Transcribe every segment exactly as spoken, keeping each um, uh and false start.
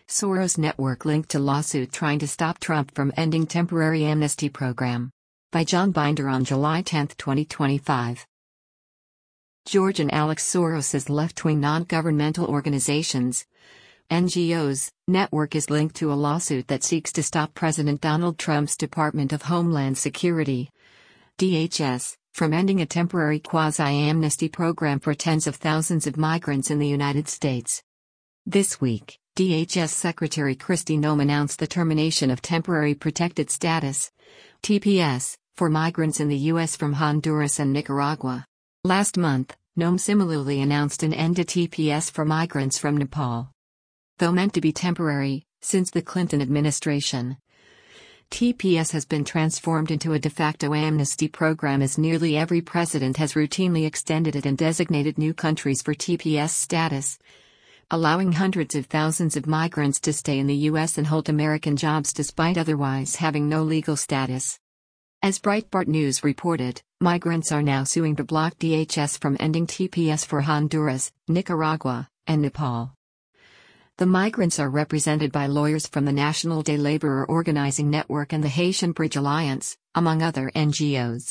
Soros network linked to lawsuit trying to stop Trump from ending temporary amnesty program. By John Binder on July tenth, twenty twenty-five. George and Alex Soros's left-wing non-governmental organizations, N G Os, network is linked to a lawsuit that seeks to stop President Donald Trump's Department of Homeland Security, D H S, from ending a temporary quasi-amnesty program for tens of thousands of migrants in the United States. This week, D H S Secretary Kristi Noem announced the termination of Temporary Protected Status, T P S, for migrants in the U S from Honduras and Nicaragua. Last month, Noem similarly announced an end to T P S for migrants from Nepal. Though meant to be temporary, since the Clinton administration, T P S has been transformed into a de facto amnesty program as nearly every president has routinely extended it and designated new countries for T P S status, allowing hundreds of thousands of migrants to stay in the U S and hold American jobs despite otherwise having no legal status. As Breitbart News reported, migrants are now suing to block D H S from ending T P S for Honduras, Nicaragua, and Nepal. The migrants are represented by lawyers from the National Day Laborer Organizing Network and the Haitian Bridge Alliance, among other N G Os.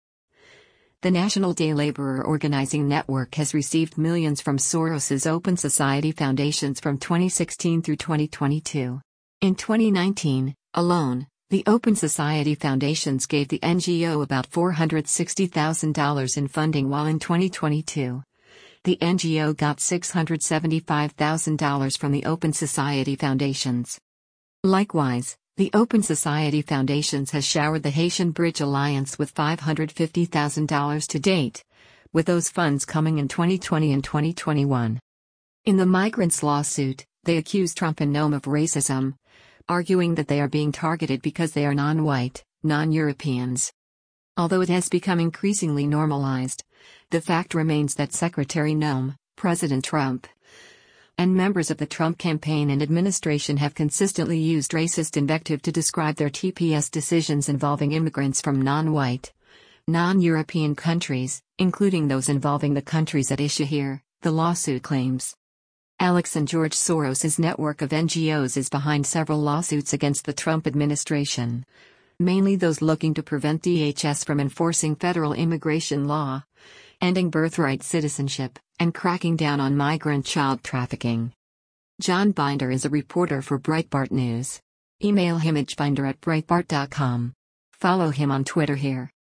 The National Day Laborer Organizing Network has received millions from Soros's Open Society foundations from twenty sixteen through twenty twenty-two. In twenty nineteen, alone, the Open Society foundations gave the N G O about four hundred sixty thousand dollars in funding, while in twenty twenty-two, the N G O got six hundred seventy-five thousand dollars from the Open Society foundations. Likewise, the Open Society Foundations has showered the Haitian Bridge Alliance with five hundred fifty thousand dollars to date, with those funds coming in twenty twenty and twenty twenty-one. In the migrants' lawsuit, they accuse Trump and Noem of racism, arguing that they are being targeted because they are non-white, non-Europeans. Although it has become increasingly normalized, the fact remains that Secretary Noem, President Trump, and members of the Trump campaign and administration have consistently used racist invective to describe their T P S decisions involving immigrants from non-white, non-European countries, including those involving the countries at issue here, the lawsuit claims. Alex and George Soros's network of N G Os is behind several lawsuits against the Trump administration, mainly those looking to prevent D H S from enforcing federal immigration law, ending birthright citizenship, and cracking down on migrant child trafficking. John Binder is a reporter for Breitbart News. Email him at binder at breitbart dot com. Follow him on Twitter here.